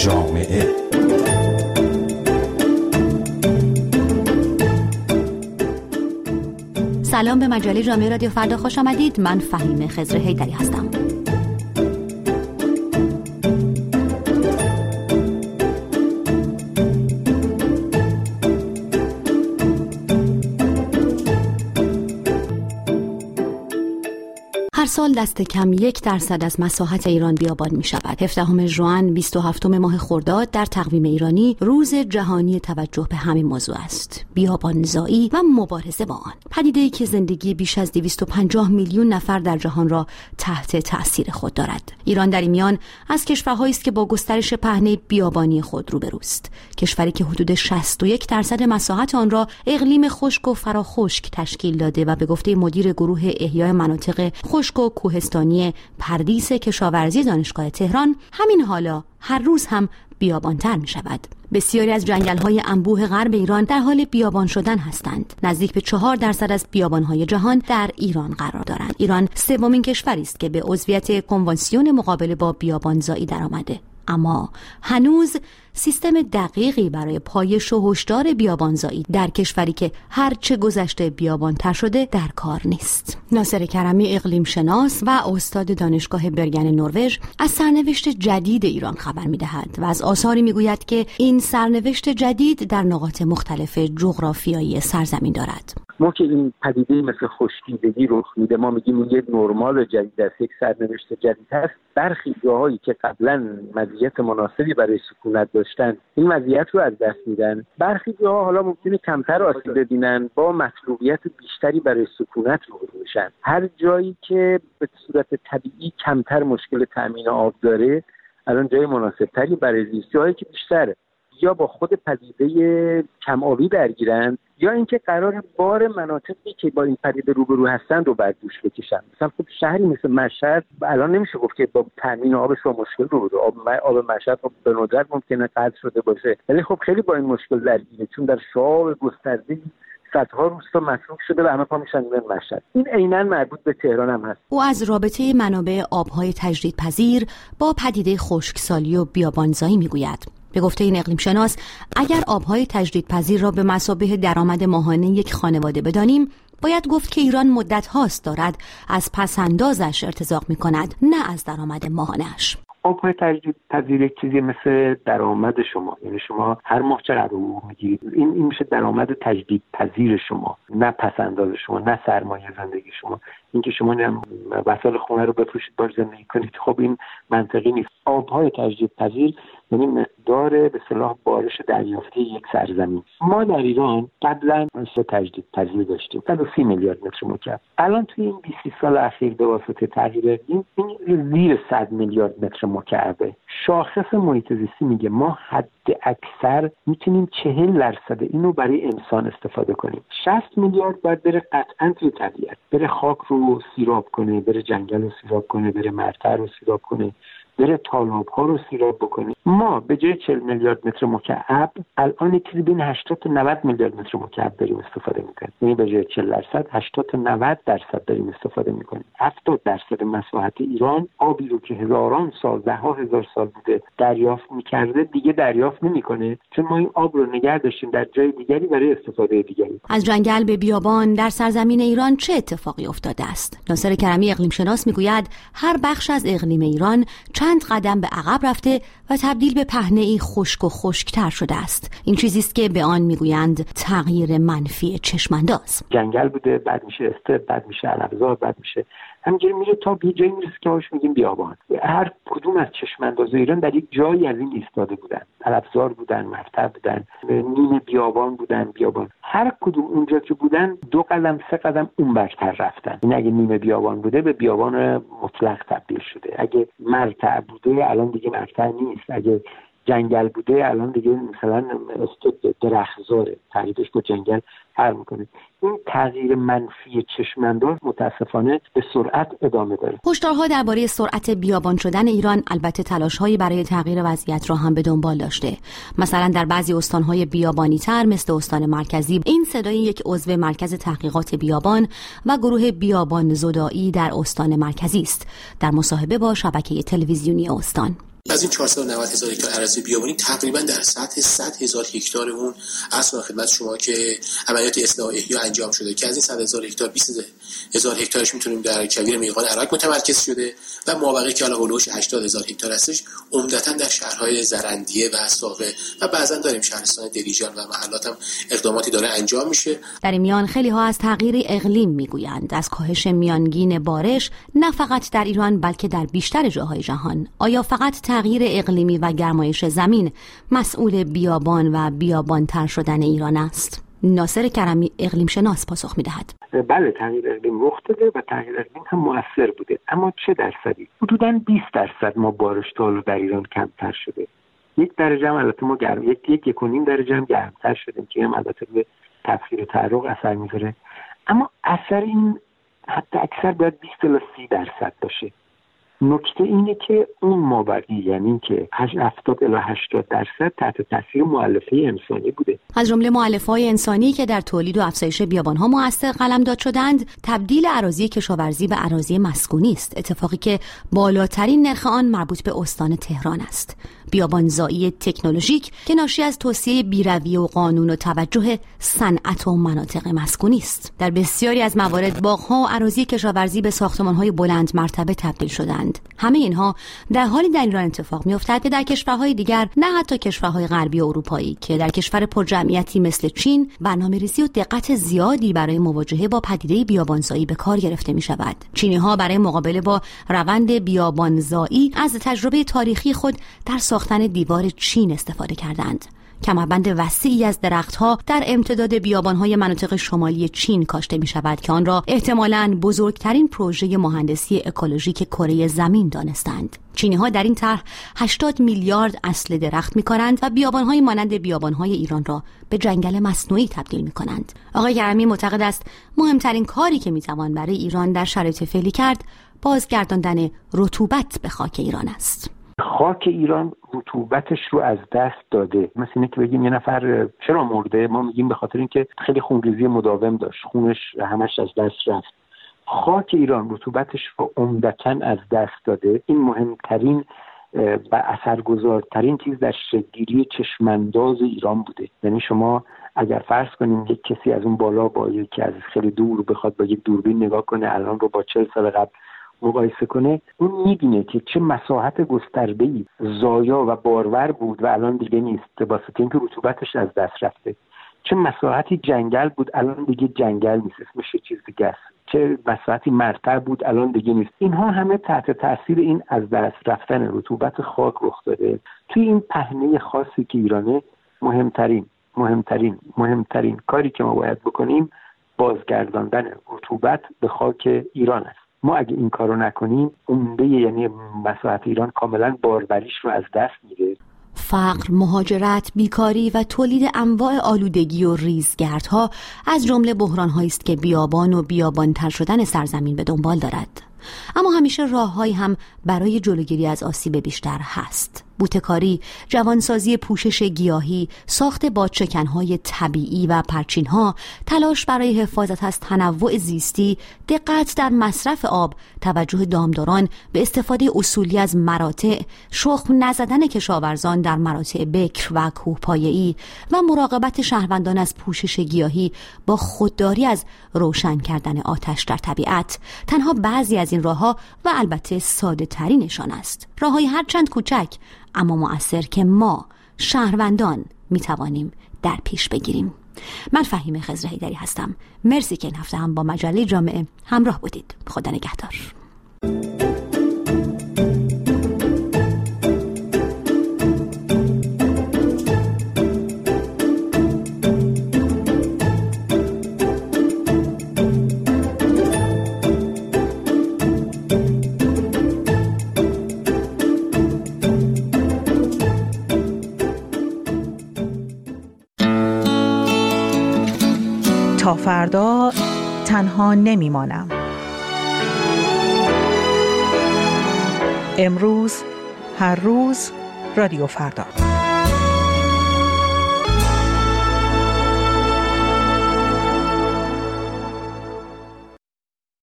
جامعه. سلام به مجله جامعه رادیو فردا خوش آمدید. من فهیم خضر حیدری هستم. هر سال دست کم 1% از مساحت ایران بیابان می شود. 17 ژوئن 27 ماه خرداد در تقویم ایرانی روز جهانی توجه به همین موضوع است. بیابانزایی و مبارزه با آن. پدیده‌ای که زندگی بیش از 250 میلیون نفر در جهان را تحت تأثیر خود دارد. ایران در این میان از کشورهایی است که با گسترش پهنه بیابانی خود روبروست. کشوری که حدود 61% مساحت آن را اقلیم خشک و فراخشک تشکیل داده و به گفته مدیر گروه احیای مناطق خشک و کوهستانی پردیس کشاورزی دانشگاه تهران، همین حالا هر روز هم بیابانتر می شود. بسیاری از جنگل‌های انبوه غرب ایران در حال بیابان شدن هستند. نزدیک به 4% از بیابان‌های جهان در ایران قرار دارند. ایران سومین کشوری است که به عضویت کنوانسیون مقابله با بیابانزایی درآمده. اما هنوز سیستم دقیقی برای پایش و هشدار بیابانزایی در کشوری که هرچه گذشته بیابانتر شده در کار نیست. ناصر کرمی اقلیم شناس و استاد دانشگاه برگن نروژ از سرنوشت جدید ایران خبر می‌دهد و از آثاری می‌گوید که این سرنوشت جدید در نقاط مختلف جغرافیایی سرزمین دارد. ما که این پدیده مثل خشکیدگی رخ میده، ما میگیم یه نرمال جدید است، یک سرنوشت جدید هست. برخی جاهایی که قبلا مزیت مناسبی برای سکونت داشتن این مزیت رو از دست میدن. برخی جاها حالا ممکنه کمتر آسیب ببینن، با مطلوبیت بیشتری برای سکونت روبرو میشن. هر جایی که به صورت طبیعی کمتر مشکل تامین آب داره الان جای مناسبتری برای زیست. جایی که بیشتر یا با خود پدیده کم آبی درگیرن یا اینکه قرار بار مناطقی که با این پدیده روبرو هستن رو بر دوش بکشن. مثلا خب شهری مثل مشهد الان نمیشه گفت که با تامین آبش با مشکل روبرو. آب مشهد خب به ندرت ممکنه قطع شده باشه، ولی خب خیلی با این مشکل درگیره، چون در شعاب گسترده صدها روستا مصروف شده و همه پا میشن به مشهد. این عیناً مربوط به تهران هم هست. او از رابطه منابع آبهای تجدیدپذیر با پدیده خشکسالی و بیابانزایی میگوید. به گفته این اقلیم شناس، اگر آبهای تجدیدپذیر را به مثابه درآمد ماهانه یک خانواده بدانیم، باید گفت که ایران مدت هاست دارد از پسندازش ارتزاق می کند، نه از درآمد ماهانه‌اش. آبهای تجدیدپذیر چیزی مثل درآمد شما، یعنی شما هر ماه چقدر حقوق میگیرید، این میشه درآمد تجدیدپذیر شما، نه پسنداز شما، نه سرمایه زندگی شما. اینکه شما وسایل خونه رو بفروشید باش زندگی کنید، خب این منطقی نیست. آبهای تجدیدپذیر یعنی مقدار به اصطلاح بارش دریافتی یک سرزمین. ما در ایران قبلا تجدیدپذیر داشتیم 130 میلیارد متر مکعب. الان توی این 20 سال اخیر به واسطه تغییر این زیر 100 میلیارد متر مکعبه. شاخص محیط زیستی میگه ما حد اکثر میتونیم 40% اینو برای انسان استفاده کنیم. 60 میلیارد باید بره قطعاً توی طبیعت، بره خاک رو سیراب کنه، بره جنگل رو سیراب کنه، بره مرتع رو سیراب کنه، بره تالاب ها رو سیراب بکنیم. ما به جای 40 میلیارد متر مکعب الان چیزی بین 80 تا 90 میلیارد متر مکعب داریم استفاده میکنیم. یعنی به جای 40% 80 تا 90% داریم استفاده میکنیم. 70% مساحت ایران آبی رو که هزاران سال، ده ها هزار سال بوده دریافت میکرده دیگه دریافت نمیکنه، چون ما این آب رو نگه داشتیم در جای دیگری برای استفاده دیگری. از جنگل به بیابان در سرزمین ایران چه اتفاقی افتاده است؟ ناصر کرمی اقلیم شناس میگوید هر بخش از اقلیم ایران چند قدم به عقب رفته و تبدیل به پهنه‌ای خشک و خشکتر شده است. این چیزی است که به آن میگویند تغییر منفی چشمانداز. جنگل بوده، بعد میشه استپ، بعد میشه علفزار، بعد میشه همینجوری میره تا به جایی میرسه که هاش میگیم بیابان. هر کدوم از چشمانداز ایران در یک جایی از این ایستاده بودن. علفزار بودن، مرتع بودن، نیمه بیابان بودن، بیابان. هر کدوم اونجا که بودن 2 قدم 3 قدم اون برتر رفتن. این اگه نیمه بیابان بوده به بیابان مطلق تبدیل شده. اگه مرتع بوده الان دیگه مرتع نیست. اگه جنگل بوده الان دیگه مثلا درختزاره، تعریفش با جنگل فرق میکنه. این تغییر منفی چشمانداز متاسفانه به سرعت ادامه داره. هشدارها درباره سرعت بیابان شدن ایران البته تلاش‌هایی برای تغییر وضعیت را هم به دنبال داشته. مثلا در بعضی استان‌های بیابانی‌تر مثل استان مرکزی، این صدای یک عضو مرکز تحقیقات بیابان و گروه بیابان زدایی در استان مرکزی است در مصاحبه با شبکه تلویزیونی استان. از این 490,000 هکتار اراضی بیابانی تقریبا در سطح 100,000 هکتار اون اصلا خدمت شما که عملیات اصلاح احیا انجام شده که از این 100,000 هکتار 20,000 هکتارش میتونیم در کویر میغان عراق متمرکز شده و مابقی که حالا هولوش 80,000 هکتار هستش عمدتاً در شهرهای زرندیه و ساقه و بعضا داریم شهرستان دلیجان و محلات هم اقداماتی داره انجام میشه. در این میان خیلی ها از تغییر اقلیم میگویند، از کاهش میانگین بارش، نه فقط در ایران بلکه در بیشتر جاهای جهان. آیا فقط تغییر اقلیمی و گرمایش زمین مسئول بیابان و بیابانتر شدن ایران است؟ ناصر کرمی اقلیم شناس پاسخ میدهد. بله، تغییر اقلیم رخ داده و تغییر اقلیم هم مؤثر بوده، اما چه درصدی؟ حدوداً 20% ما بارش تا حالا در ایران کمتر شده. 1 درجه هم البته ما گرم 1.5 درجه هم گرمتر شدیم که هم البته به تفسیر تعرق اثر میذاره، اما اثر این حتی اکثر باید 20 تا 30% باشه. نکته اینه که اون مابقی، یعنی که 70 الی 80% تحت تاثیر مؤلفه انسانی بوده. از جمله مؤلفه‌های انسانی که در تولید و افزایش بیابان‌ها مؤثر قلمداد شدند، تبدیل اراضی کشاورزی به اراضی مسکونی است، اتفاقی که بالاترین نرخ آن مربوط به استان تهران است. بیابانزایی تکنولوژیک که ناشی از توسعه بی‌رویه و قانون و توجه صنعت و مناطق مسکونی است. در بسیاری از موارد باغ‌ها و اراضی کشاورزی به ساختمان‌های بلند مرتبه تبدیل شدند. همه اینها در حالی در ایران اتفاق می‌افتد که در کشورهای دیگر، نه حتی کشورهای غربی و اروپایی، که در کشور پرجمعیتی مثل چین برنامه‌ریزی و دقت زیادی برای مواجهه با پدیده بیابانزایی به کار گرفته می‌شود. چینی‌ها برای مقابله با روند بیابانزایی از تجربه تاریخی خود در ساختن دیوار چین استفاده کردند. کمربند وسیعی از درختها در امتداد بیابان‌های مناطق شمالی چین کاشته می‌شود که آن را احتمالاً بزرگترین پروژه مهندسی اکولوژیک کره زمین دانستند. چینی‌ها در این طرح 80 میلیارد اصل درخت می‌کارند و بیابان‌های مانند بیابان‌های ایران را به جنگل مصنوعی تبدیل می‌کنند. آقای کرمی معتقد است مهمترین کاری که می‌توان برای ایران در شرایط فعلی کرد، بازگرداندن رطوبت به خاک ایران است. خاک ایران رطوبتش رو از دست داده. مثل اینه که بگیم یه نفر چرا مرده، ما میگیم به خاطر اینکه خیلی خونریزی مداوم داشت، خونش همش از دست رفت. خاک ایران رطوبتش رو عمدتاً از دست داده. این مهمترین و اثرگذارترین چیز در شکل‌گیری چشمانداز ایران بوده. یعنی شما اگر فرض کنیم یک کسی از اون بالا با یکی از خیلی دور بخواد با یک دوربین نگاه کنه، الان رو با 40 سال قبل مقایسه کنه، اون می‌بینه که چه مساحت گسترده‌ای زایا و بارور بود و الان دیگه نیست، به واسطه اینکه رطوبتش از دست رفته. چه مساحتی جنگل بود، الان دیگه جنگل نیست، اسمش چیز دیگه است. چه مساحتی مرتع بود، الان دیگه نیست. اینها همه تحت تاثیر این از دست رفتن رطوبت خاک رخ داده. توی این پهنه خاصی که ایرانه، مهمترین کاری که ما باید بکنیم بازگرداندن رطوبت به خاک ایران است. ما اگه این کارو نکنیم، عمده یعنی مساحت ایران کاملا باروریش رو از دست میده. فقر، مهاجرت، بیکاری و تولید انواع آلودگی و ریزگردها از جمله بحران‌هایی است که بیابان و بیابانتر شدن سرزمین به دنبال دارد. اما همیشه راه‌هایی هم برای جلوگیری از آسیب بیشتر هست. بوته‌کاری، جوانسازی پوشش گیاهی، ساخت بادشکن‌های طبیعی و پرچین‌ها، تلاش برای حفاظت از تنوع زیستی، دقت در مصرف آب، توجه دامداران به استفاده اصولی از مراتع، شخم نزدن کشاورزان در مراتع بکر و کوهپایه‌ای و مراقبت شهروندان از پوشش گیاهی با خودداری از روشن کردن آتش در طبیعت، تنها بعضی از این راه‌ها و البته ساده ترینشان است. راه‌های هرچند کوچک اما مؤثر که ما شهروندان میتوانیم در پیش بگیریم. من فهیمه خضر حیدری هستم. مرسی که این هفته هم با مجله جامعه همراه بودید. خدا نگهدار. تا فردا تنها نمیمانم. امروز، هر روز، رادیو فردا.